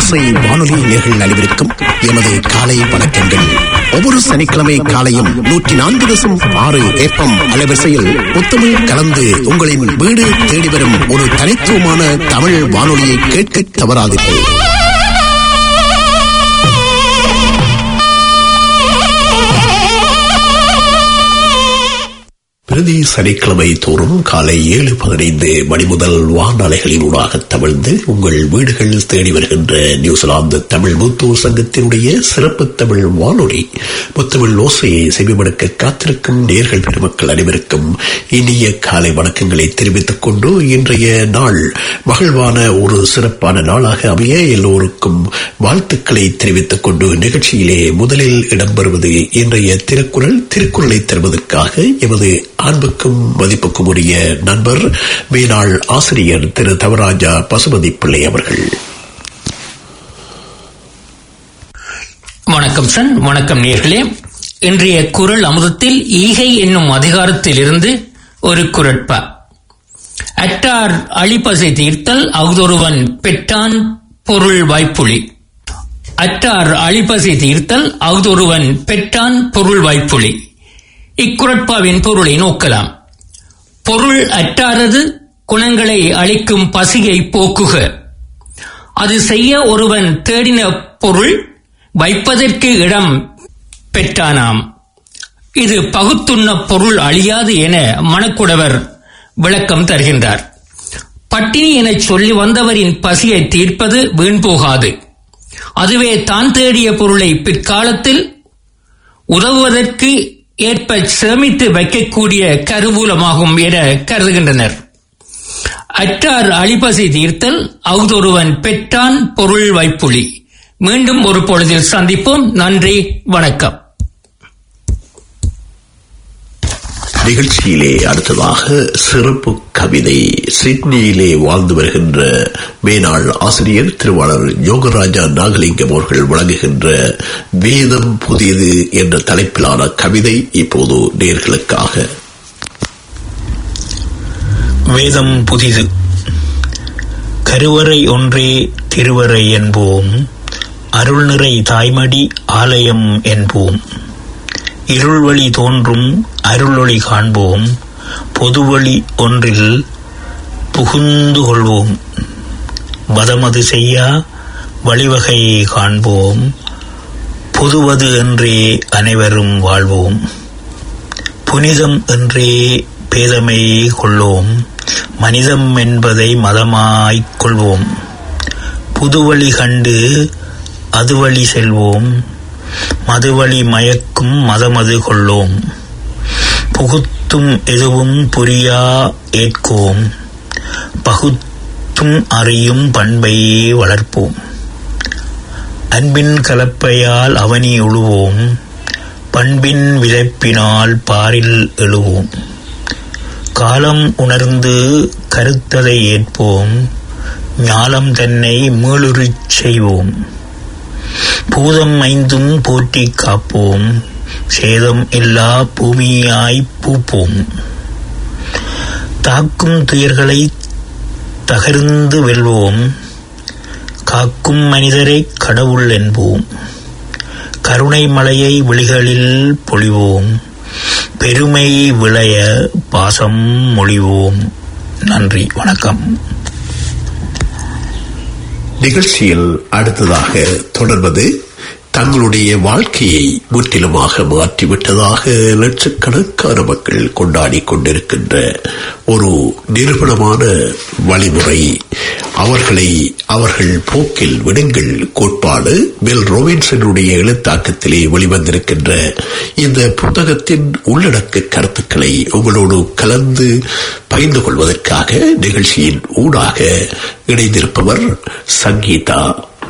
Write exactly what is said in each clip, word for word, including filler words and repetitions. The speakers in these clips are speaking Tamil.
ஓசை வானொலி நேயர்கள் அனைவருக்கும் எமது காலை வணக்கங்கள். ஒவ்வொரு சனிக்கிழமை காலையும் நூற்றி நான்கு தசம் ஆறு ஏப்பம் அலைவரிசையில் புத்தமிழ் கலந்து உங்களின் வீடு தேடி வரும் ஒரு தனித்துவமான தமிழ் வானொலியை கேட்க தவறாதீர்கள். பிரதி சனிக்கிழமை தோறும் காலை ஏழு பதினைந்து மணி முதல் வானலைகளின் ஊடாக தமிழ்ந்து உங்கள் வீடுகள் தேடி வருகின்ற நியூசிலாந்து தமிழ் முத்தூர் சங்கத்தினுடைய சிறப்பு தமிழ் வானொலி முத்தமிழ் ஓசையை செவிமடுக்க காத்திருக்கும் நேயர்கள் பெருமக்கள் அனைவருக்கும் இனிய காலை வணக்கங்களை தெரிவித்துக் கொண்டு இன்றைய நாள் மகிழ்வான ஒரு சிறப்பான நாளாக அமைய எல்லோருக்கும் வாழ்த்துக்களை தெரிவித்துக் கொண்டு நிகழ்ச்சியிலே முதலில் இடம்பெறுவது இன்றைய திருக்குறள். திருக்குறளை தருவதற்காக எமது அன்புக்கும் மதிப்புக்கும் உரிய நண்பர் மேனாள் ஆசிரியர் திரு தவராஜா பசுபதி பிள்ளை அவர்கள். வணக்கம் சன். வணக்கம் நேயர்களே. இன்றைய குறள் அமுதத்தில் ஈகை என்னும் அதிகாரத்தில் இருந்து ஒரு குறட்பா. அற்றார் அழிப்பசை தீர்த்தல் அஃதொருவன் பெற்றான் பொருள் வாய்ப்புளி. அற்றார் அழிப்பசை தீர்த்தல் அஃதொருவன் பெற்றான் பொருள் வாய்ப்புளி. இக்குறட்பாவின் பொருளை நோக்கலாம். பொருள் அற்றாரது குணங்களை அளிக்கும் பசியை போக்குக. அது செய்ய ஒருவன் தேடின பொருள் வைப்பதற்கு இடம் பெற்றானாம். இது பகுத்துண்ண பொருள் அழியாது என மணக்குடவர் விளக்கம் தருகின்றார். பட்டினி என சொல்லி வந்தவரின் பசியை தீர்ப்பது வீண் போகாது. அதுவே தான் தேடிய பொருளை பிற்காலத்தில் உதவுவதற்கு ஏற்ப சேமித்து வைக்கக்கூடிய கருவூலமாகும் என கருதுகின்றனர். அற்றார் அழிப்பசி தீர்த்தல் அஃதொருவன் பெற்றான் பொருள் வைப்புளி. மீண்டும் ஒரு பொழுதில் சந்திப்போம். நன்றி, வணக்கம். நிகழ்ச்சியிலே அடுத்ததாக சிறப்பு கவிதை. சிட்னியிலே வாழ்ந்து வருகின்ற மேனாள் ஆசிரியர் திருவாளர் யோகராஜா நாகலிங்கம் அவர்கள் வழங்குகின்ற வேதம் புதியது என்ற தலைப்பிலான கவிதை இப்போது நேயர்களுக்காக. வேதம் புதிது. கருவறை ஒன்றே திருவறை என்போம், அருள்நிறை தாய்மடி ஆலயம் என்போம். இருள்வழி தோன்றும் அருளொளி காண்போம், பொதுவழி ஒன்றில் புகுந்து கொள்வோம். வதமது செய்யா வழிவகை காண்போம், பொதுவது என்றே அனைவரும் வாழ்வோம். புனிதம் என்றே பேதமை கொள்ளோம், மனிதம் என்பதை மதமாய்க் கொள்வோம். புதுவழி கண்டு அதுவழி செல்வோம், மதுவழி மயக்கும் மதமது கொள்ளோம். புகுத்தும் எதுவும் புரியா ஏற்கோம், பகுத்தும் அறியும் பண்பை வளர்ப்போம். அன்பின் கலப்பையால் அவனி உழுவோம், பண்பின் விதைப்பினால் பாரில் எழுவோம். காலம் உணர்ந்து கருத்ததை ஏற்போம், ஞாலம் தன்னை மீளுருச் செய்வோம். பூதம் ஐந்தும் போற்றி காப்போம், சேதம் எல்லா பூமியாய் பூப்போம். தாக்கும் துயர்களை தகர்ந்து வெல்வோம், காக்கும் மனிதரை கடவுள் என்போம். கருணை மலையை விழிகளில் பொழிவோம், பெருமை விளைய பாசம் மொழிவோம். நன்றி, வணக்கம். நிகழ்ச்சியில் அடுத்ததாக தொடர்வது தங்களுடைய வாழ்க்கையை முற்றிலுமாக மாற்றிவிட்டதாக லட்சக்கணக்கான மக்கள் கொண்டாடி கொண்டிருக்கின்ற ஒரு நிரூபணமான வழிமுறை. அவர்களை அவர்கள் போக்கில் விடுங்கள் கோட்பாடு மெல் ராபின்சனுடைய எழுத்தாக்கத்திலே வெளிவந்திருக்கின்ற இந்த புத்தகத்தின் உள்ளடக்க கருத்துக்களை உங்களோடு கலந்து பகிர்ந்து கொள்வதற்காக நிகழ்ச்சியின் ஊடாக இணைந்திருப்பவர் சங்கீதா.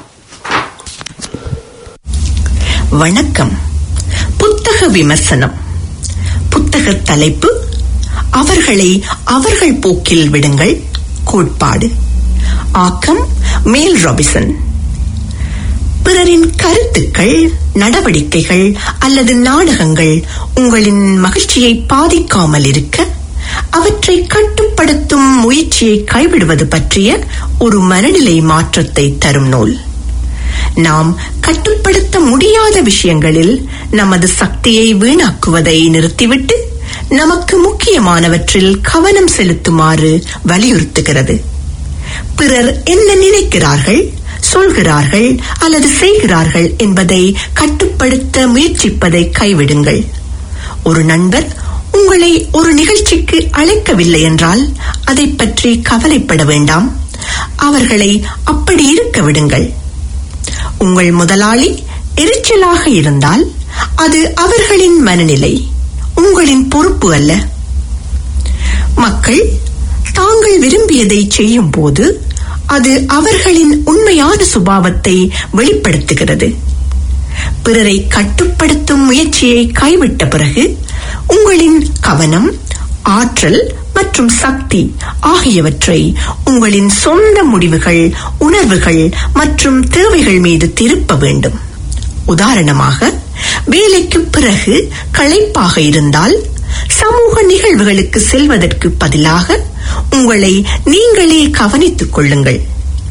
வணக்கம். புத்தக விமர்சனம். புத்தக தலைப்பு அவர்களை அவர்கள் போக்கில் விடுங்கள் கோட்பாடு. ஆக்கம் மேல் ராபின்சன். பிறரின் கருத்துக்கள், நடவடிக்கைகள் அல்லது நாடகங்கள் உங்களின் மகிழ்ச்சியை பாதிக்காமல் இருக்க அவற்றை கட்டுப்படுத்தும் முயற்சியை கைவிடுவது பற்றிய ஒரு மனநிலை மாற்றத்தை தரும் நூல். நாம் கட்டுப்படுத்த முடியாத விஷயங்களில் நமது சக்தியை வீணாக்குவதை நிறுத்திவிட்டு நமக்கு முக்கியமானவற்றில் கவனம் செலுத்துமாறு வலியுறுத்துகிறது. பிறர் என்ன நினைக்கிறார்கள், சொல்கிறார்கள் அல்லது செய்கிறார்கள் என்பதை கட்டுப்படுத்த முயற்சிப்பதை கைவிடுங்கள். ஒரு நண்பர் உங்களை ஒரு நிகழ்ச்சிக்கு அழைக்கவில்லை என்றால் அதை பற்றி கவலைப்பட வேண்டாம். அவர்களை அப்படி இருக்க விடுங்கள். உங்கள் முதலாளி எரிச்சலாக இருந்தால் அது அவர்களின் மனநிலை, உங்களின் பொறுப்பு அல்ல. மக்கள் தாங்கள் விரும்பியதை செய்யும் போது அது அவர்களின் உண்மையான சுபாவத்தை வெளிப்படுத்துகிறது. பிறரை கட்டுப்படுத்தும் முயற்சியை கைவிட்ட பிறகு உங்களின் கவனம், ஆற்றல் மற்றும் சக்தி ஆகியவற்றை உங்களின் சொந்த முடிவுகள், உணர்வுகள் மற்றும் தேவைகள் மீது திருப்ப வேண்டும். உதாரணமாக, வேலைக்கு பிறகு களைப்பாக இருந்தால் சமூக நிகழ்வுகளுக்கு செல்வதற்கு பதிலாக உங்களை நீங்களே கவனித்துக் கொள்ளுங்கள்.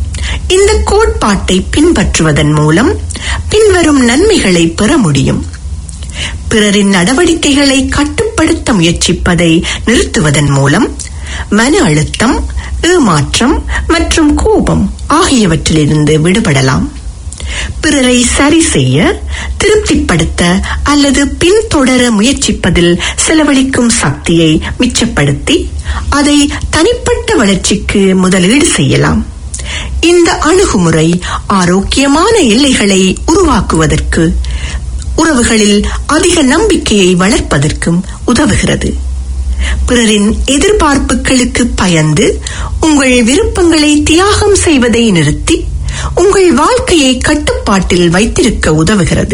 இந்த கோட்பாட்டை பின்பற்றுவதன் மூலம் பின்வரும் நன்மைகளை பெற முடியும். பிறரின் நடவடிக்கைகளை கட்டுப்படுத்த முயற்சிப்பதை நிறுத்துவதன் மூலம் மன அழுத்தம், ஏமாற்றம் மற்றும் கோபம் ஆகியவற்றிலிருந்து விடுபடலாம். பிறரை சரி செய்ய, திருப்திப்படுத்த அல்லது பின்தொடர முயற்சிப்பதில் செலவழிக்கும் சக்தியை மிச்சப்படுத்தி அதை தனிப்பட்ட வளர்ச்சிக்கு முதலீடு செய்யலாம். இந்த அணுகுமுறை ஆரோக்கியமான எல்லைகளை உருவாக்குவதற்கு, உறவுகளில் அதிக நம்பிக்கையை வளர்ப்பதற்கும் உதவுகிறது. பிறரின் எதிர்பார்ப்புகளுக்கு பயந்து உங்கள் விருப்பங்களை தியாகம் செய்வதை நிறுத்தி உங்கள் வாழ்க்கையை கட்டுப்பாட்டில் வைத்திருக்க உதவுகிறது.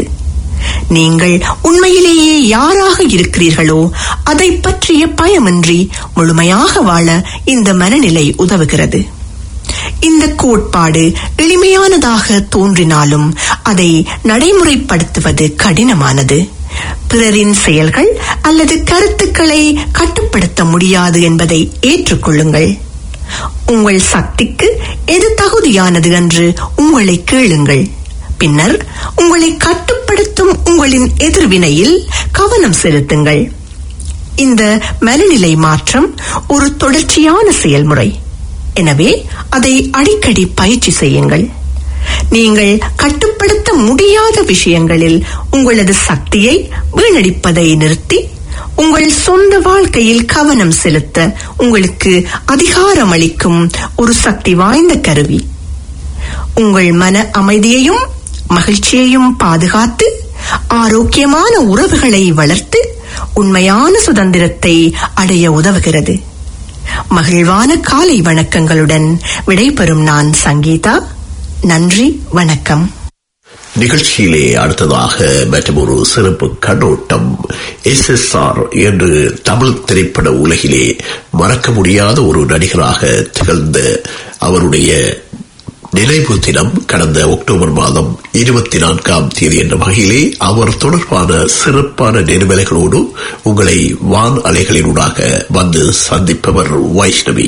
நீங்கள் உண்மையிலேயே யாராக இருக்கிறீர்களோ அதை பற்றிய பயமின்றி முழுமையாக வாழ இந்த மனநிலை உதவுகிறது. இந்த கோட்பாடு எளிமையானதாக தோன்றினாலும் அதை நடைமுறைப்படுத்துவது கடினமானது. பிறரின் செயல்கள் அல்லது கருத்துக்களை கட்டுப்படுத்த முடியாது என்பதை ஏற்றுக்கொள்ளுங்கள். உங்கள் சக்திக்கு எது தகுதியானது என்று உங்களை கேளுங்கள். பின்னர் உங்களை கட்டுப்படுத்தும் உங்களின் எதிர்வினையில் கவனம் செலுத்துங்கள். இந்த மனநிலை மாற்றம் ஒரு தொடர்ச்சியான செயல்முறை. எனவே அதை அடிக்கடி பயிற்சி செய்யுங்கள். நீங்கள் கட்டுப்படுத்த முடியாத விஷயங்களில் உங்களது சக்தியை வீணடிப்பதை நிறுத்தி உங்கள் சொந்த வாழ்க்கையில் கவனம் செலுத்த உங்களுக்கு அதிகாரம் அளிக்கும் ஒரு சக்தி வாய்ந்த கருவி. உங்கள் மன அமைதியையும் மகிழ்ச்சியையும் பாதுகாத்து ஆரோக்கியமான உறவுகளை வளர்த்து உண்மையான சுதந்திரத்தை அடைய உதவுகிறது. மகிழ்வான காலை வணக்கங்களுடன் விடைபெறும் நான் சங்கீதா. நன்றி, வணக்கம். நிகழ்ச்சியிலே அடுத்ததாக மற்றொரு சிறப்பு கண்ணோட்டம். எஸ் எஸ் ஆர் என்று தமிழ் திரைப்பட உலகிலே மறக்க முடியாத ஒரு நடிகராக திகழ்ந்த அவருடைய நினைவு தினம் கடந்த அக்டோபர் மாதம் இருபத்தி நான்காம் தேதி என்ற வகையிலே அவர் தொடர்பான சிறப்பான நினைவலைகளோடு உங்களை வான் அலைகளினூடாக வந்து சந்திப்பவர் வைஷ்ணவி.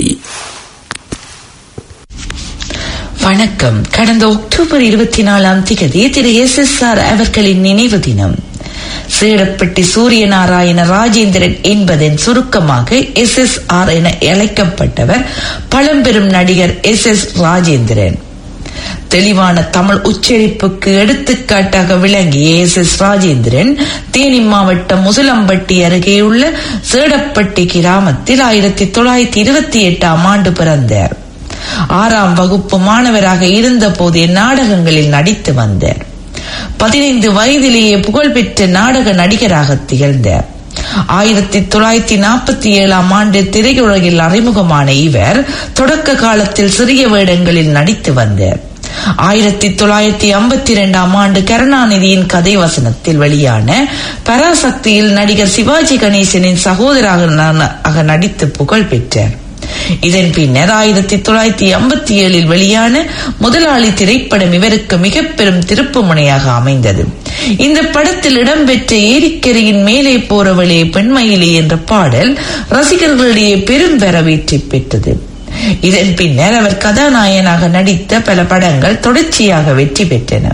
வணக்கம். கடந்த அக்டோபர் இருபத்தி நாலாம் திகதி திரு எஸ் எஸ் ஆர் அவர்களின் நினைவு தினம். சேடப்பட்டி சூரியநாராயண ராஜேந்திரன் என்பதன் சுருக்கமாக எஸ் எஸ் ஆர் என அழைக்கப்பட்டவர் பழம்பெரும் நடிகர் எஸ் எஸ் ராஜேந்திரன். தெளிவான தமிழ் உச்சரிப்புக்கு எடுத்துக்காட்டாக விளங்கிய எஸ் எஸ் ராஜேந்திரன் தேனி மாவட்டம் முசலம்பட்டி அருகே உள்ள சேடப்பட்டி கிராமத்தில் ஆயிரத்தி தொள்ளாயிரத்தி இருபத்தி எட்டாம் ஆண்டு பிறந்தார். ஆறாம் வகுப்பு மாணவராக இருந்த போதே நாடகங்களில் நடித்து வந்தார். பதினைந்து வயதிலேயே புகழ்பெற்ற நாடக நடிகராக திகழ்ந்தார். ஆயிரத்தி தொள்ளாயிரத்தி நாற்பத்தி ஏழாம் ஆண்டு திரையுலகில் அறிமுகமான இவர் தொடக்க காலத்தில் சிறிய வேடங்களில் நடித்து வந்தார். ஆயிரத்தி தொள்ளாயிரத்தி ஐம்பத்தி இரண்டாம் ஆண்டு கருணாநிதியின் கதை வசனத்தில் வெளியான பராசக்தியில் நடிகர் சிவாஜி கணேசனின் சகோதரராக நடித்து புகழ் பெற்றார். இதன் பின்னர் ஆயிரத்தி தொள்ளாயிரத்தி ஐம்பத்தி ஏழில் வெளியான முதலாளி திரைப்படம் இவருக்கு மிக பெரும் திருப்பு முனையாக அமைந்தது. இந்த படத்தில் இடம்பெற்ற ஏரிக்கரையின் மேலே போறவளே பெண்மயிலே என்ற பாடல் ரசிகர்களிடையே பெரும் வரவேற்பை பெற்றது. இதன் பின்னர் அவர் கதாநாயகனாக நடித்த பல படங்கள் தொடர்ச்சியாக வெற்றி பெற்றன.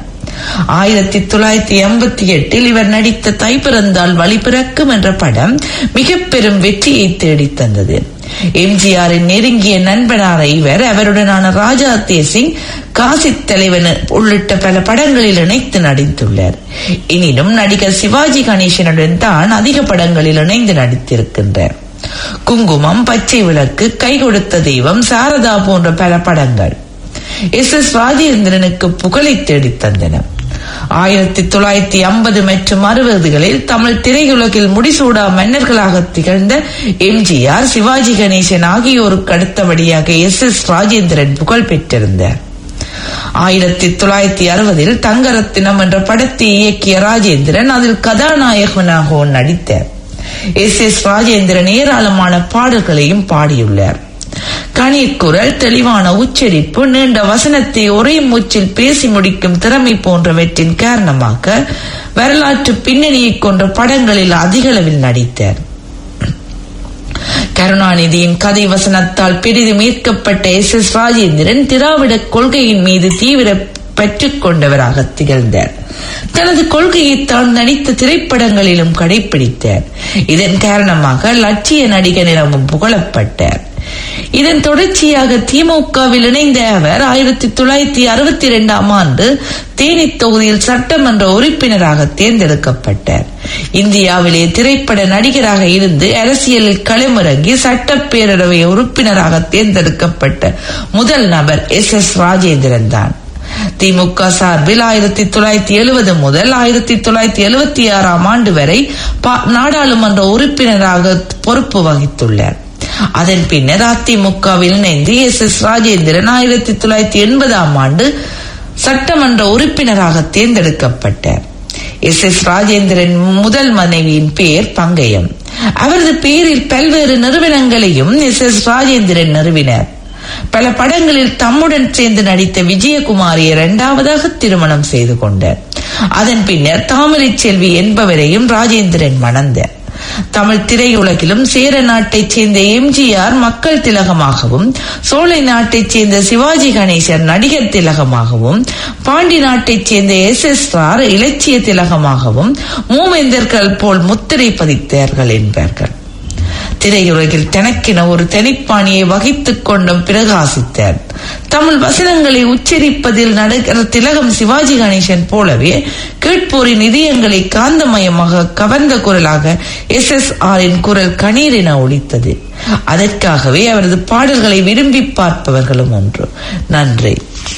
ஆயிரத்தி தொள்ளாயிரத்தி எண்பத்தி எட்டில் இவர் நடித்த தை பிறந்தால் வழி பிறக்கும் என்ற படம் மிக பெரும் வெற்றியை தேடித் தந்தது. எம்ஜிஆரின் நெருங்கிய நண்பனான இவர் அவருடனான ராஜா தேசிங், காசித் தலைவன் உள்ளிட்ட பல படங்களில் இணைத்து நடித்துள்ளார். எனினும் நடிகர் சிவாஜி கணேசனுடன் தான் அதிக படங்களில் இணைந்து நடித்திருக்கின்றார். குங்குமம், பச்சை விளக்கு, கை கொடுத்த தெய்வம், சாரதா போன்ற பல படங்கள் எஸ் எஸ் ராஜேந்திரனுக்கு புகழை தேடித் தந்தன. ஆயிரத்தி தொள்ளாயிரத்தி ஐம்பது மற்றும் அறுபதுகளில் தமிழ் திரையுலகில் முடிசூடா மன்னர்களாக திகழ்ந்த எம்ஜிஆர், சிவாஜி கணேசன் ஆகியோருக்கு அடுத்தபடியாக எஸ் எஸ் ராஜேந்திரன் புகழ் பெற்றிருந்தார். ஆயிரத்தி தொள்ளாயிரத்தி அறுபதில் தங்கரத்தினம் என்ற படத்தை இயக்கிய ராஜேந்திரன் அதில் கதாநாயகனாக நடித்தார். எஸ் எஸ் ராஜேந்திரன் ஏராளமான பாடல்களையும் பாடியுள்ளார். கனிக்குரல், தெளிவான உச்சரிப்பு, நீண்ட வசனத்தை ஒரே மூச்சில் பேசி முடிக்கும் திறமை போன்றவற்றின் காரணமாக வரலாற்று பின்னணியை கொண்ட படங்களில் அதிக அளவில் நடித்தார். கருணாநிதியின் கதை வசனத்தால் பெரிதும் ஈர்க்கப்பட்ட எஸ் எஸ் ராஜேந்திரன் திராவிட கொள்கையின் மீது தீவிர பற்றுக் கொண்டவராக திகழ்ந்தார். தனது கொள்கையை தான் நடித்த திரைப்படங்களிலும் கடைபிடித்தார். இதன் காரணமாக லட்சிய நடிகர் எனவும் புகழப்பட்டார். இதன் தொடர்ச்சியாக திமுகவில் இணைந்த அவர் ஆயிரத்தி தொள்ளாயிரத்தி அறுபத்தி இரண்டாம் ஆண்டு தேனி தொகுதியில் சட்டமன்ற உறுப்பினராக தேர்ந்தெடுக்கப்பட்டார். இந்தியாவிலே திரைப்பட நடிகராக இருந்து அரசியலில் களமிறங்கி சட்டப்பேரவை உறுப்பினராக தேர்ந்தெடுக்கப்பட்ட முதல் நபர் எஸ் எஸ் ராஜேந்திரன் தான். திமுக சார்பில் ஆயிரத்தி தொள்ளாயிரத்தி எழுபது முதல் ஆயிரத்தி தொள்ளாயிரத்தி எழுபத்தி ஆறாம் ஆண்டு வரை நாடாளுமன்ற உறுப்பினராக பொறுப்பு வகித்துள்ளார். அதன் பின்னர் அதிமுகவில் இணைந்து எஸ் எஸ் ராஜேந்திரன் ஆயிரத்தி தொள்ளாயிரத்தி எண்பதாம் ஆண்டு சட்டமன்ற உறுப்பினராக தேர்ந்தெடுக்கப்பட்டார். எஸ் எஸ் ராஜேந்திரன் முதல் மனைவியின் பெயர் பங்கயம். அவரது பெயரில் பல்வேறு நிறுவனங்களையும் எஸ் எஸ் ராஜேந்திரன் நிறுவினார். பல படங்களில் தம்முடன் சேர்ந்து நடித்த விஜயகுமாரி இரண்டாவதாக திருமணம் செய்து கொண்டார். அதன் பின்னர் தாமரை செல்வி என்பவரையும் ராஜேந்திரன் மணந்தார். தமிழ் திரையுலகிலும் சேர நாட்டைச் சேர்ந்த எம்ஜிஆர் மக்கள் திலகமாகவும், சோலை நாட்டைச் சேர்ந்த சிவாஜி கணேசன் நடிகர் திலகமாகவும், பாண்டி நாட்டைச் சேர்ந்த எஸ் எஸ் ஆர் இலட்சிய திலகமாகவும் மூவேந்தர்கள் போல் முத்திரை பதித்தார்கள் என்பார்கள். திரையுலகில் தனக்கென ஒரு தனிப்பாணியை வகித்துக் கொண்டும் பிரகாசித்தார். தமிழ் வசனங்களை உச்சரிப்பதில் நடிகர் திலகம் சிவாஜி கணேசன் போலவே கேட்போரின் இதயங்களை காந்தமயமாக கவர்ந்த குரலாக எஸ் எஸ் ஆரின் குரல் கணீர் என ஒலித்தது. அதற்காகவே அவரது பாடல்களை விரும்பி பார்ப்பவர்களும் ஒன்று. நன்றி.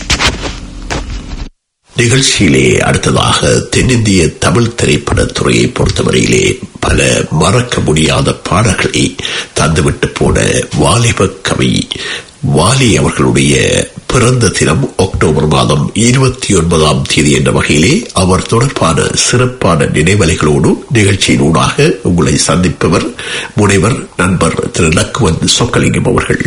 நிகழ்ச்சியிலே அடுத்ததாக தென்னிந்திய தமிழ் திரைப்படத்துறையை பொறுத்தவரையிலே பல மறக்க முடியாத பாடல்களை தந்துவிட்டு போன வாலிப கவி வாலி அவர்களுடைய பிறந்த தினம் அக்டோபர் மாதம் இருபத்தி ஒன்பதாம் தேதி என்ற வகையிலே அவர் தொடர்பான சிறப்பான நினைவலைகளோடு நிகழ்ச்சியினூடாக உங்களை சந்திப்பவர் முனைவர் நண்பர் திரு லக்குவன் சொக்கலிங்கம் அவர்கள்.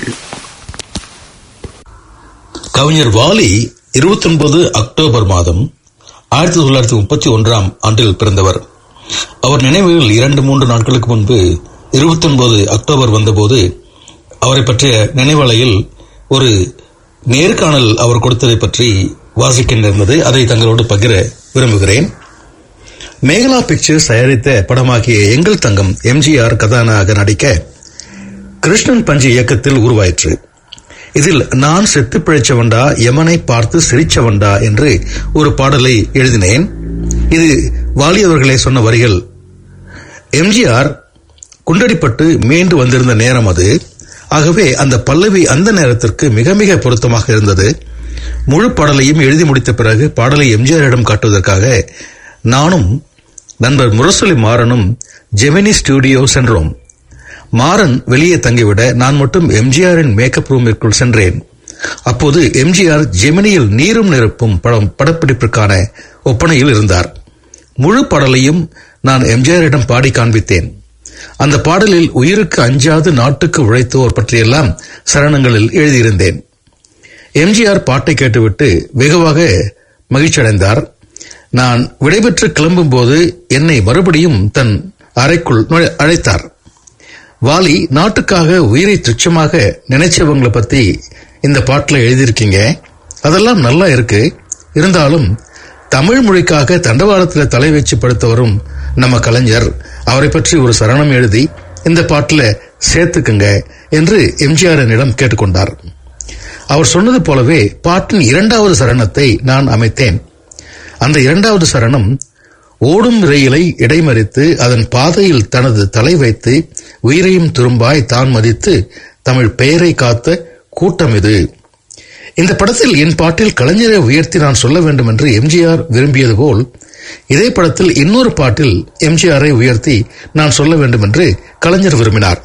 கவிஞர் வாலி இருபத்தி ஒன்பது அக்டோபர் மாதம் ஆயிரத்தி தொள்ளாயிரத்தி முப்பத்தி ஒன்றாம் ஆண்டில் பிறந்தவர். அவர் நினைவுகள் இரண்டு மூன்று நாட்களுக்கு முன்பு இருபத்தி ஒன்பது அக்டோபர் வந்தபோது அவரை பற்றிய நினைவலையில் ஒரு நேர்காணல் அவர் கொடுத்ததை பற்றி வாசிக்கின்றது. அதை தங்களோடு பகிர விரும்புகிறேன். மேகலா பிக்சர்ஸ் தயாரித்த படமாகிய எங்கள் தங்கம் எம்ஜிஆர் கதாநாயகனாக நடிக்க கிருஷ்ணன் பஞ்சு இயக்கத்தில் உருவாயிற்று. இதில் நான் செத்து பிழைச்சவண்டா, யமனை பார்த்து சிரிச்சவண்டா என்று ஒரு பாடலை எழுதினேன். இது வாலி அவர்களே சொன்ன வரிகள். எம்ஜிஆர் குண்டடிப்பட்டு மீண்டு வந்திருந்த நேரம் அது. ஆகவே அந்த பல்லவி அந்த நேரத்திற்கு மிக மிக பொருத்தமாக இருந்தது. முழு பாடலையும் எழுதி முடித்த பிறகு பாடலை எம்ஜிஆரிடம் காட்டுவதற்காக நானும் நண்பர் முரசொலி மாறனும் ஜெமினி ஸ்டுடியோ சென்றோம். மாறன் வெளியே தங்கிவிட நான் மட்டும் எம்ஜிஆரின் மேக்கப் ரூமிற்குள் சென்றேன். அப்போது எம்ஜிஆர் ஜெமினியில் நீரும் நெருப்பும் படம் படப்பிடிப்பிற்கான ஒப்பனையில் இருந்தார். முழு பாடலையும் நான் எம்ஜிஆரிடம் பாடி காண்பித்தேன். அந்த பாடலில் உயிருக்கு அஞ்சாது நாட்டுக்கு உழைத்தோர் பற்றியெல்லாம் சரணங்களில் எழுதியிருந்தேன். எம்ஜிஆர் பாட்டை கேட்டுவிட்டு வெகுவாக மகிழ்ச்சியடைந்தார். நான் விடைபெற்று கிளம்பும் போது என்னை மறுபடியும் தன் அறைக்குள் அழைத்தார். வாலி, நாட்டுக்காக உயிரை துச்சமாக நினைச்சவங்களை பத்தி இந்த பாட்டில் எழுதியிருக்கீங்க, அதெல்லாம் நல்லா இருக்கு. இருந்தாலும் தமிழ் மொழிக்காக தண்டவாளத்தில் தலை வச்சு படுத்தவரும் நம்ம கலைஞர். அவரை பற்றி ஒரு சரணம் எழுதி இந்த பாட்டுல சேர்த்துக்குங்க என்று எம்ஜிஆர் என்னிடம் கேட்டுக்கொண்டார். அவர் சொன்னது போலவே பாட்டின் இரண்டாவது சரணத்தை நான் அமைத்தேன். அந்த இரண்டாவது சரணம், ஓடும் ரயிலை இடைமறித்து அதன் பாதையில் தனது தலை வைத்து உயிரையும் துரும்பாய் தான் மதித்து தமிழ் பெயரை காத்த கூட்டம் இது. இந்த படத்தில் என் பாட்டில் கலைஞரை உயர்த்தி நான் சொல்ல வேண்டும் என்று எம்ஜிஆர் விரும்பியது போல், இதே படத்தில் இன்னொரு பாட்டில் எம்ஜிஆரை உயர்த்தி நான் சொல்ல வேண்டும் என்று கலைஞர் விரும்பினார்.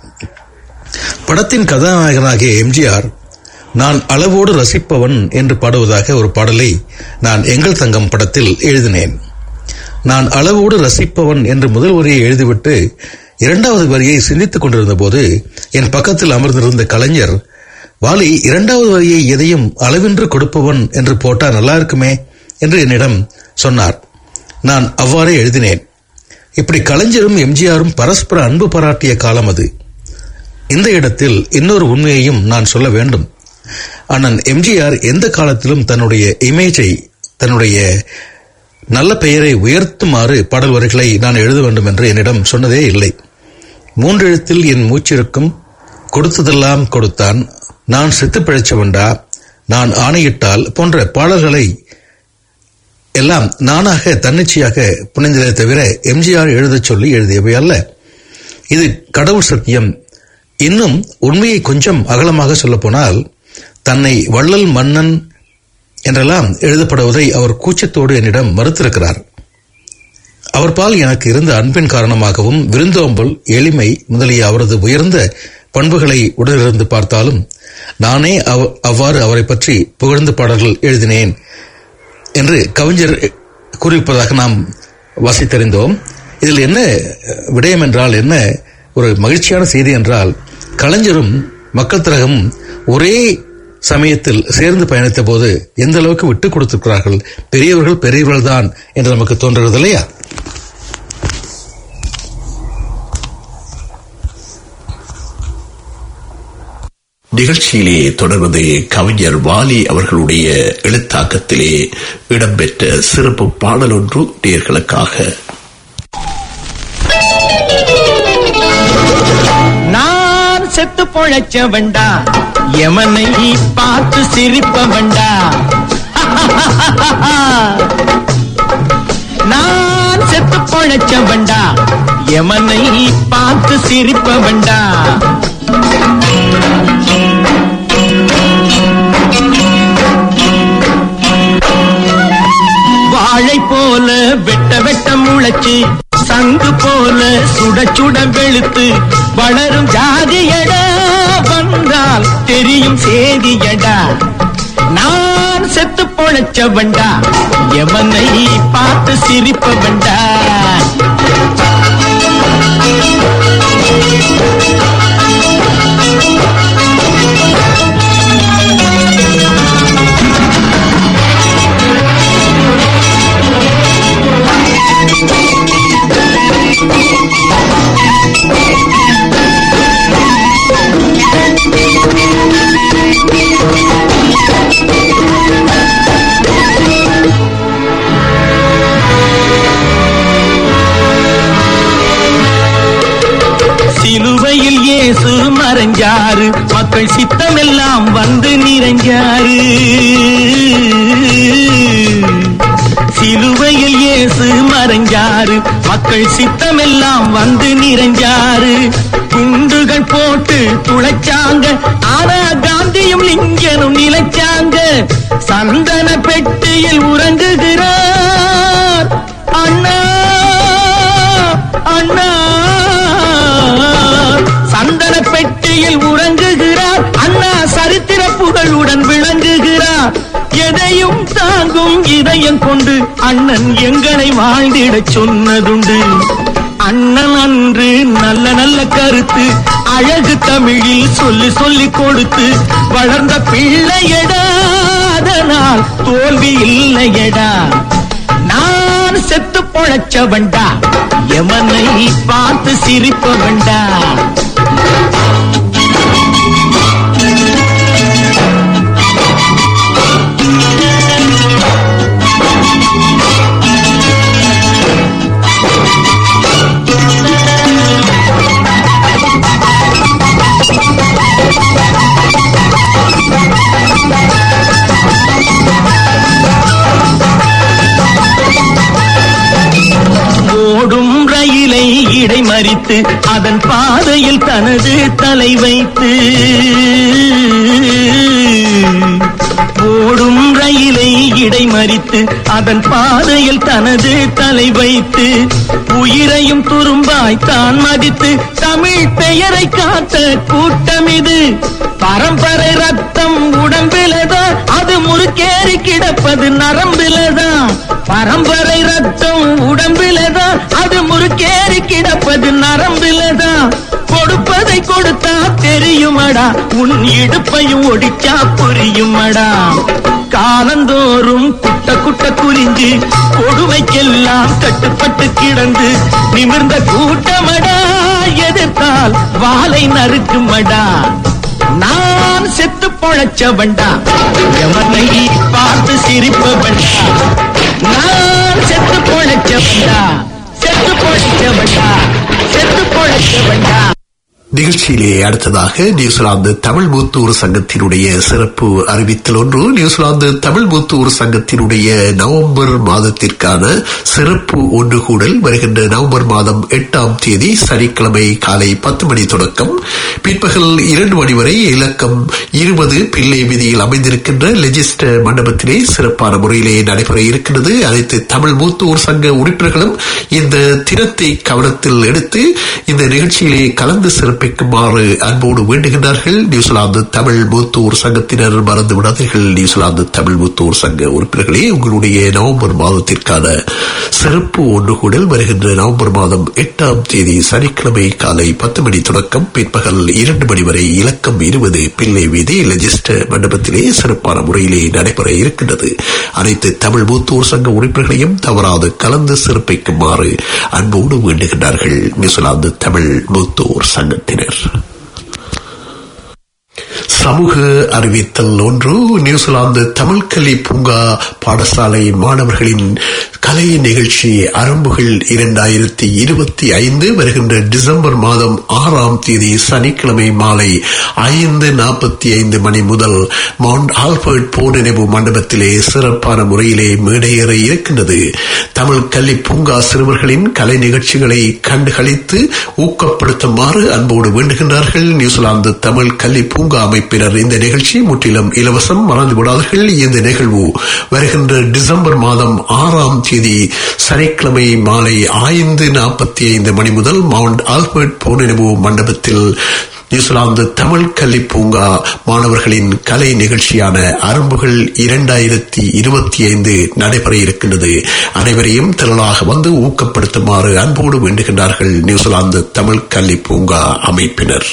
படத்தின் கதாநாயகனாகிய எம்ஜிஆர் நான் அளவோடு ரசிப்பவன் என்று பாடுவதாக ஒரு பாடலை நான் எங்கள் தங்கம் படத்தில் எழுதினேன். நான் அளவோடு ரசிப்பவன் என்று முதல் வரியை எழுதிவிட்டு இரண்டாவது வரியை சிந்தித்துக் கொண்டிருந்த போது என் பக்கத்தில் அமர்ந்திருந்த கலைஞர், வாலி, இரண்டாவது வரியை எதையும் அளவின்றி கொடுப்பவன் என்று போட்டா நல்லா இருக்குமே என்று என்னிடம் சொன்னார். நான் அவ்வாறே எழுதினேன். இப்படி கலைஞரும் எம்ஜிஆரும் பரஸ்பர அன்பு பாராட்டிய காலம் அது. இந்த இடத்தில் இன்னொரு உண்மையையும் நான் சொல்ல வேண்டும். அண்ணன் எம்ஜிஆர் எந்த காலத்திலும் தன்னுடைய இமேஜை, தன்னுடைய நல்ல பெயரை உயர்த்துமாறு பாடல் வரிகளை நான் எழுத வேண்டும் என்று என்னிடம் சொன்னதே இல்லை. மூன்றெழுத்தில் என் மூச்சிருக்கும், கொடுத்ததெல்லாம் கொடுத்தான், நான் செத்து பிழைச்சவண்டா, நான் ஆணையிட்டால் போன்ற பாடல்களை எல்லாம் நானாக தன்னிச்சையாக புனைந்ததை தவிர எம்ஜிஆர் எழுதச் சொல்லி எழுதியவை அல்ல. இது கடவுள் சத்தியம். இன்னும் உண்மையை கொஞ்சம் அகலமாக சொல்ல போனால், தன்னை வள்ளல் மன்னன் என்றெல்லாம் எழுதப்படுவதை அவர் கூச்சத்தோடு என்னிடம் மறுத்திருக்கிறார். அவர் பால் எனக்கு இருந்த அன்பின் காரணமாகவும் விருந்தோம்பல், எளிமை முதலிய அவரது உயர்ந்த பண்புகளை உடனிருந்து பார்த்தாலும் நானே அவ்வாறு அவரை பற்றி புகழ்ந்து பாடல்கள் எழுதினேன் என்று கவிஞர் கூறியிருப்பதாக நாம் வாசித்தறிந்தோம். இதில் என்ன விடயம் என்றால், என்ன ஒரு மகிழ்ச்சியான செய்தி என்றால், கலைஞரும் மக்கள் திலகமும் ஒரே சமயத்தில் சேர்ந்து பயணித்த போது எந்த அளவுக்கு விட்டுக் கொடுத்திருக்கிறார்கள். பெரியவர்கள் பெரியவர்கள் தான் என்று நமக்கு தோன்றுகிறது இல்லையா? நிகழ்ச்சியிலே தொடர்வது கவிஞர் வாலி அவர்களுடைய எழுத்தாக்கத்திலே இடம்பெற்ற சிறப்பு பாடல் ஒன்று நேயர்களுக்காக. நான் செத்து பொழைச்ச வேண்டா, எமனை பார்த்து சிரிப்ப வேண்டா. நான் செத்து பொழைச்ச வேண்டா, எமனை பார்த்து சிரிப்ப வேண்டா. வாழை போல வெட்ட வெட்ட முளைச்சு, சங்கு போல சுட சுட வெளுத்து வளரும் ஜாதியடா, வந்தால் தெரியும் சேதியடா. நான் செத்து பொழைச்ச வேண்டா, எவனை பார்த்து சிரிப்ப வேண்டா. சிலுவையில் இயேசு மறைஞ்சாரு, மக்கள் சித்தமெல்லாம் வந்து நிறைஞ்சாரு. சிலுவையில் இயேசு மறைஞ்சாரு, மக்கள் சித்தமெல்லாம் வந்து நிறைஞ்சாரு. குண்டுகள் போட்டு துளைச்சாங்க, ஆனா காந்தியும் லிங்கனும் நிலைச்சாங்க. சந்தன பெட்டியில் உறங்குகிறார் அண்ணா, அண்ணா. சந்தன பெட்டியில் உறங்குகிறார் அண்ணா, சரித்திர புகழுடன் விளங்குகிறார். எதையும் தாங்கும் இதயம் கொண்டு அண்ணன் எங்களை வாழ்ந்திடச் சொன்னதுண்டு. அண்ணன் அன்று நல்ல நல்ல கருத்து அழகு தமிழில் சொல்லி சொல்லி கொடுத்து வளர்ந்த பிள்ளையடா, அதனால் தோல்வி இல்லையடா. நான் செத்து பொழைச்ச வேண்டா, எமனை பார்த்து சிரிப்ப வேண்டா. அதன் பாதையில் தனது தலை வைத்து ஓடும் ரயிலை இடைமறித்து அதன் பாதையில் தனது தலை வைத்து உயிரையும் துரும்பாய் தான் மதித்து தமிழ் பெயரை காத்த கூட்டம் இது. பரம்பரை ரத்தம் உடம்பிலதான், அது முறுக்கேறி கிடப்பது நரம்பிலதான். பரம்பரை ரத்தம் உடம்பிலதான், அது முறுக்கேறி கிடப்பது நரம்பிலதான். கொடுப்பதை கொடுத்தா தெரியுமடா, உன் இடுப்பையும் ஒடிச்சா புரியுமடா. காலந்தோறும் குட்ட குட்ட குறிஞ்சு கொடுமைக்கெல்லாம் கட்டுப்பட்டு கிடந்து நிமிர்ந்த கூட்டமடா, எதிர்த்தால் வாளை நறுக்குமடா. நான் செத்து பொழைச்சவன்டா, எவனை பார்த்து சிரிப்பவன்டா. நான் செத்து பொழைச்சவன்டா, செத்து பொழைச்சவன்டா, செத்து பொழைச்சவன்டா. நிகழ்ச்சியிலே அடுத்ததாக நியூசிலாந்து தமிழ் மூத்தூர் சங்கத்தினுடைய சிறப்பு அறிவித்தல் ஒன்று. நியூசிலாந்து தமிழ் மூத்தூர் சங்கத்தினுடைய நவம்பர் மாதத்திற்கான சிறப்பு ஒன்று கூடல் வருகின்ற நவம்பர் மாதம் எட்டாம் தேதி சனிக்கிழமை காலை பத்து மணி தொடக்கம் பிற்பகல் இரண்டு மணி வரை இலக்கம் இருபது பிள்ளை வீதியில் அமைந்திருக்கின்ற லெஜிஸ்டர் மண்டபத்திலே சிறப்பான முறையிலே நடைபெற இருக்கின்றது. அனைத்து தமிழ் மூத்தூர் சங்க உறுப்பினர்களும் இந்த தினத்தை கவனத்தில் எடுத்து இந்த நிகழ்ச்சியிலே கலந்து சிறப்பு பிக்குமாறு அன்போடு வேண்டுகின்றார்கள். நியூசிலாந்து தமிழ் மூத்தூர் சங்கத்தினர் மறந்து விடாதீர்கள். நியூசிலாந்து தமிழ் மூத்தூர் சங்க உறுப்பினர்களே, உங்களுடைய நவம்பர் மாதத்திற்கான சிறப்பு ஒன்று கூடல் வருகின்ற நவம்பர் மாதம் எட்டாம் தேதி சனிக்கிழமை காலை பத்து மணி தொடக்கம் பிற்பகல் இரண்டு மணி வரை இலக்கம் இருபது பிள்ளை வீதி லெஜிஸ்டர் மண்டபத்திலே சிறப்பான முறையிலே நடைபெற இருக்கின்றது. அனைத்து தமிழ் மூத்தூர் சங்க உறுப்பினர்களையும் தவறாது கலந்து சிறப்பிக்குமாறு அன்போடு வேண்டுகின்றார்கள் நியூசிலாந்து தமிழ் மூத்தூர் சங்கத்தினர். சமூக அறிவித்தல் ஒன்று. நியூசிலாந்து தமிழ் கல்வி பூங்கா பாடசாலை மாணவர்களின் கலை நிகழ்ச்சி அரம்புகள் இரண்டாயிரத்தி இருபத்தி ஐந்து வருகின்ற டிசம்பர் மாதம் ஆறாம் தேதி சனிக்கிழமை மாலை ஐந்து நாற்பத்தி ஐந்து மணி முதல் மவுண்ட் ஆல்பர்ட் போர் நினைவு மண்டபத்திலே சிறப்பான முறையிலே மேடையேற இருக்கின்றது. தமிழ் கல்வி பூங்கா சிறுவர்களின் கலை நிகழ்ச்சிகளை கண்டுகளித்து ஊக்கப்படுத்துமாறு அன்போடு வேண்டுகின்றார்கள் நியூசிலாந்து தமிழ் கல்வி பூங்கா அமைப்பினர். இந்த நிகழ்ச்சி முற்றிலும் இலவசம், மறந்து விடாதீர்கள். இந்த நிகழ்வு வருகின்ற டிசம்பர் மாதம் ஆறாம் தேதி சனிக்கிழமை மாலை ஐந்து நாற்பத்தி ஐந்து மணி முதல் மவுண்ட் ஆல்பர்ட் போர் நினைவு மண்டபத்தில் நியூசிலாந்து தமிழ் கல்வி பூங்கா மாணவர்களின் கலை நிகழ்ச்சியான அரம்புகள் இரண்டாயிரத்தி இருபத்தி ஐந்து நடைபெற இருக்கின்றது. அனைவரையும் திரளாக வந்து ஊக்கப்படுத்துமாறு அன்போடு வேண்டுகின்றார்கள் நியூசிலாந்து தமிழ் கல்வி பூங்கா அமைப்பினர்.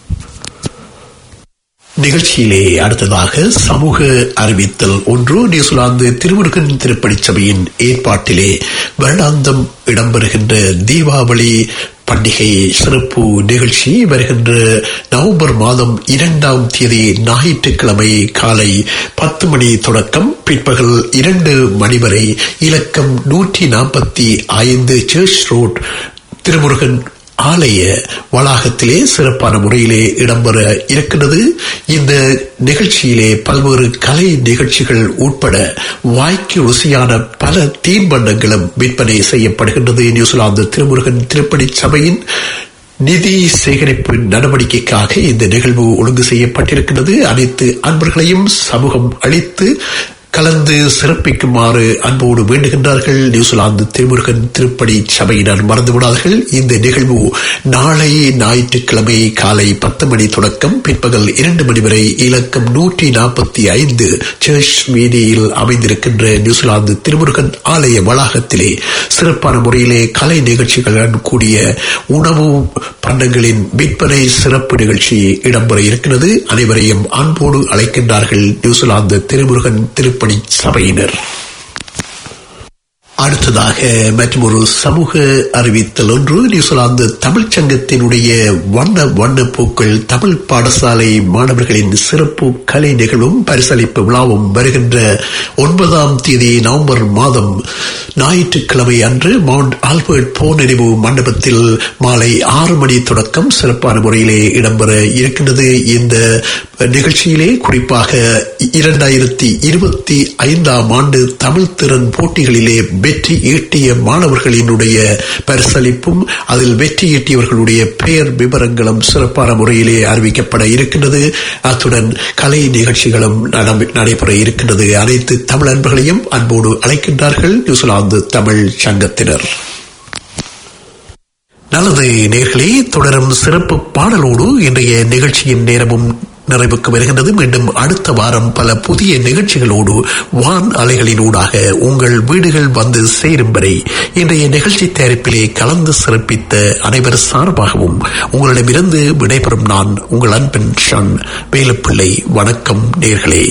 நிகழ்ச்சியிலே அடுத்ததாக சமூக அறிவித்தல் ஒன்று. நியூசிலாந்து திருமுருகன் திருப்பணி சபையின் ஏற்பாட்டிலே வருடாந்தம் இடம்பெறுகின்ற தீபாவளி பண்டிகை சிறப்பு நிகழ்ச்சி வருகின்ற நவம்பர் மாதம் இரண்டாம் தேதி ஞாயிற்றுக்கிழமை காலை பத்து மணி தொடக்கம் பிற்பகல் இரண்டு மணி வரை இலக்கம் நூற்றி நாற்பத்தி ஐந்து சர்ச் ரோட் திருமுருகன் ஆலய வளாகத்திலே சிறப்பான முறையிலே இடம்பெற இருக்கிறது. இந்த நிகழ்ச்சியிலே பல்வேறு கலை நிகழ்ச்சிகள் உட்பட வாய்க்கு ருசியான பல தீன்பண்டங்களும் விற்பனை செய்யப்படுகின்றது. நியூசிலாந்து திருமுருகன் திருப்பணி சபையின் நிதி சேகரிப்பு நடவடிக்கைக்காக இந்த நிகழ்வு ஒழுங்கு செய்யப்பட்டிருக்கிறது. அனைத்து அன்பர்களையும் சமூகம் அளித்து கலந்து சிறப்பிக்குமாறு அன்போடு வேண்டுகின்றார்கள் நியூசிலாந்து திருமுருகன் திருப்பணி சபையினர். மறந்துவிடாதீர்கள். இந்த நிகழ்வு நாளை ஞாயிற்றுக்கிழமை காலை பத்து மணி தொடக்கம் பிற்பகல் இரண்டு மணி வரை இலக்கம் நூற்றி நாற்பத்தி ஐந்து சர்ச் வீதியில் அமைந்திருக்கின்ற நியூசிலாந்து திருமுருகன் ஆலய வளாகத்திலே சிறப்பான முறையிலே கலை நிகழ்ச்சிகளுடன் கூடிய உணவு பண்டங்களின் விற்பனை சிறப்பு நிகழ்ச்சி இடம்பெற இருக்கிறது. அனைவரையும் அன்போடு அழைக்கின்றார்கள் நியூசிலாந்து திருமுருகன் திருப்பணி சபையினர். அடுத்ததாக மற்றொரு சமூக அறிவித்தல் ஒன்று. நியூசிலாந்து தமிழ்ச் சங்கத்தினுடைய வண்ண வண்ண பூக்கள் தமிழ் பாடசாலை மாணவர்களின் சிறப்பு கலை நிகழ்வும் பரிசளிப்பு விழாவும் வருகின்ற ஒன்பதாம் தேதி நவம்பர் மாதம் ஞாயிற்றுக்கிழமை அன்று மவுண்ட் ஆல்பர்ட் போர் நினைவு மண்டபத்தில் மாலை ஆறு மணி தொடக்கம் சிறப்பான முறையிலே இடம்பெற இருக்கின்றது. இந்த நிகழ்ச்சியிலே குறிப்பாக இரண்டாயிரத்தி இருபத்தி ஐந்தாம் ஆண்டு தமிழ் திறன் போட்டிகளிலே வெற்றி ஈட்டிய மாணவர்களினுடைய பரிசளிப்பும் அதில் வெற்றி ஈட்டியவர்களுடைய பெயர் விவரங்களும் சிறப்பான முறையிலே அறிவிக்கப்பட இருக்கின்றது. அத்துடன் கலை நிகழ்ச்சிகளும் நடைபெற இருக்கின்றது. அனைத்து தமிழ் அன்பர்களையும் அன்போடு அழைக்கின்றார்கள் நியூசிலாந்து தமிழ் சங்கத்தினர். நல்லது நேர்களே, தொடரும் சிறப்பு பாடலோடு இன்றைய நிகழ்ச்சியின் நேரமும் நிறைவுக்கு வருகின்றது. மீண்டும் அடுத்த வாரம் பல புதிய நிகழ்ச்சிகளோடு வான் அலைகளினூடாக உங்கள் வீடுகள் வந்து சேரும் வரை இன்றைய நிகழ்ச்சி தயாரிப்பிலே கலந்து சிறப்பித்த அனைவர் சார்பாகவும் உங்களிடமிருந்து விடைபெறும் நான் உங்கள் அன்பின் ஷன் வேலுப்பிள்ளை. வணக்கம் நேர்களே.